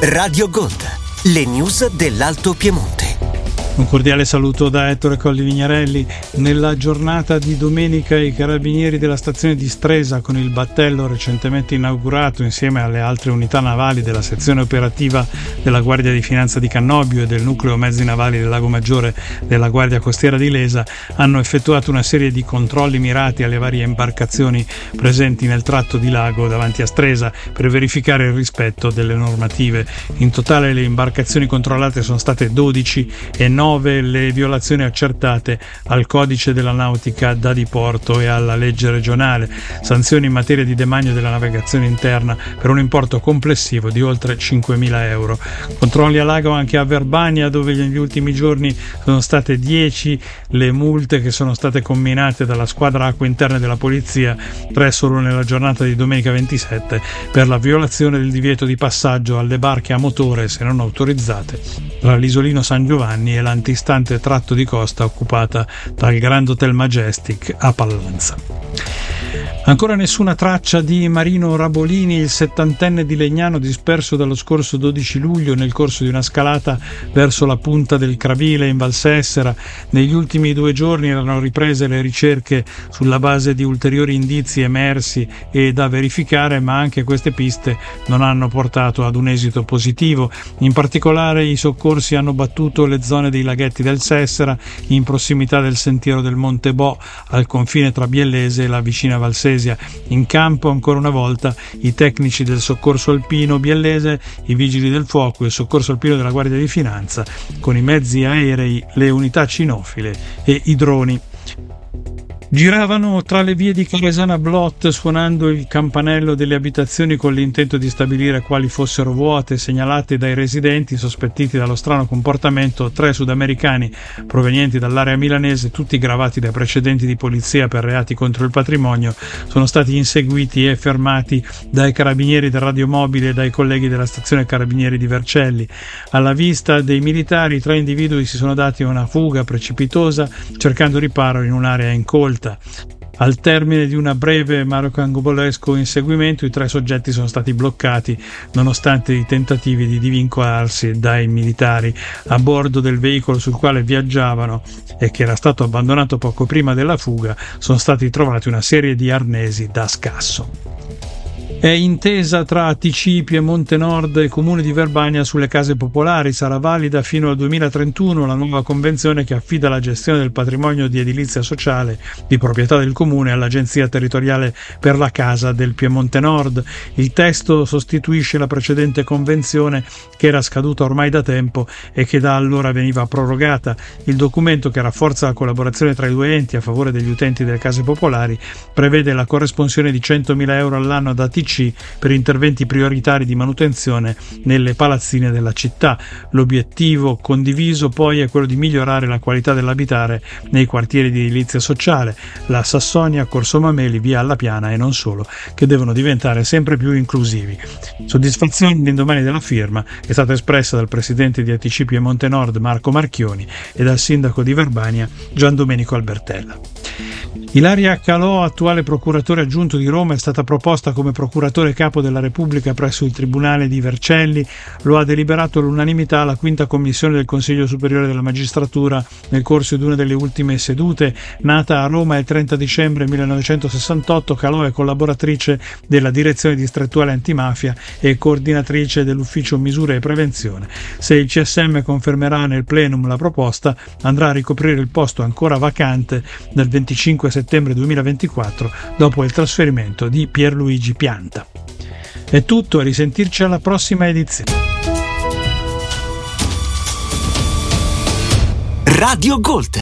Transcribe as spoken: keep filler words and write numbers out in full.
Radio Gold, le news dell'Alto Piemonte. Un cordiale saluto da Ettore Colli Vignarelli. Nella giornata di domenica i carabinieri della stazione di Stresa, con il battello recentemente inaugurato insieme alle altre unità navali della sezione operativa della Guardia di Finanza di Cannobio e del nucleo mezzi navali del Lago Maggiore della Guardia Costiera di Lesa, hanno effettuato una serie di controlli mirati alle varie imbarcazioni presenti nel tratto di lago davanti a Stresa per verificare il rispetto delle normative. In totale le imbarcazioni controllate sono state dodici e nove le violazioni accertate al codice della nautica da diporto e alla legge regionale, sanzioni in materia di demanio della navigazione interna per un importo complessivo di oltre cinquemila euro. Controlli a lago anche a Verbania, dove negli ultimi giorni sono state dieci le multe che sono state comminate dalla squadra acque interne della polizia, tre solo nella giornata di domenica ventisette, per la violazione del divieto di passaggio alle barche a motore se non autorizzate tra l'isolino San Giovanni e l'antistante tratto di costa occupata dal Grand Hotel Majestic a Pallanza. Ancora nessuna traccia di Marino Rabolini, il settantenne di Legnano disperso dallo scorso dodici luglio nel corso di una scalata verso la punta del Cravile in Valsessera. Negli ultimi due giorni erano riprese le ricerche sulla base di ulteriori indizi emersi e da verificare, ma anche queste piste non hanno portato ad un esito positivo. In particolare i soccorsi hanno battuto le zone dei laghetti del Sessera, in prossimità del sentiero del Monte Bo, al confine tra Biellese e la vicina Valsessera. In campo ancora una volta i tecnici del soccorso alpino biellese, i vigili del fuoco e il soccorso alpino della Guardia di Finanza, con i mezzi aerei, le unità cinofile e i droni. Giravano tra le vie di Caresana Blot suonando il campanello delle abitazioni con l'intento di stabilire quali fossero vuote, segnalate dai residenti sospettiti dallo strano comportamento tre sudamericani provenienti dall'area milanese, tutti gravati da precedenti di polizia per reati contro il patrimonio. Sono stati inseguiti e fermati dai carabinieri del radiomobile e dai colleghi della stazione carabinieri di Vercelli. Alla vista dei militari i tre individui si sono dati una fuga precipitosa cercando riparo in un'area incolta. Al termine di una breve ma rocambolesco inseguimento, i tre soggetti sono stati bloccati nonostante i tentativi di divincolarsi dai militari. A bordo del veicolo sul quale viaggiavano e che era stato abbandonato poco prima della fuga sono stati trovati una serie di arnesi da scasso. È intesa tra T C Piemonte Nord e Comune di Verbania sulle case popolari. Sarà valida fino al duemilatrentuno la nuova convenzione che affida la gestione del patrimonio di edilizia sociale di proprietà del Comune all'Agenzia Territoriale per la Casa del Piemonte Nord. Il testo sostituisce la precedente convenzione che era scaduta ormai da tempo e che da allora veniva prorogata. Il documento, che rafforza la collaborazione tra i due enti a favore degli utenti delle case popolari, prevede la corresponsione di centomila euro all'anno da T C per interventi prioritari di manutenzione nelle palazzine della città. L'obiettivo condiviso poi è quello di migliorare la qualità dell'abitare nei quartieri di edilizia sociale, la Sassonia, Corso Mameli, via Alla Piana e non solo, che devono diventare sempre più inclusivi. Soddisfazione all'indomani della firma è stata espressa dal presidente di A T C Piemonte Nord Marco Marchioni e dal sindaco di Verbania Gian Domenico Albertella. Ilaria Calò, attuale procuratore aggiunto di Roma, è stata proposta come procuratore capo della Repubblica presso il Tribunale di Vercelli. Lo ha deliberato all'unanimità la quinta commissione del Consiglio Superiore della Magistratura nel corso di una delle ultime sedute. Nata a Roma il trenta dicembre millenovecentosessantotto, Calò è collaboratrice della Direzione Distrettuale Antimafia e coordinatrice dell'Ufficio Misure e Prevenzione. Se il C S M confermerà nel plenum la proposta, andrà a ricoprire il posto ancora vacante dal venticinque settembre duemilaventiquattro dopo il trasferimento di Pierluigi Pianta. È tutto, a risentirci alla prossima edizione. Radio Gold.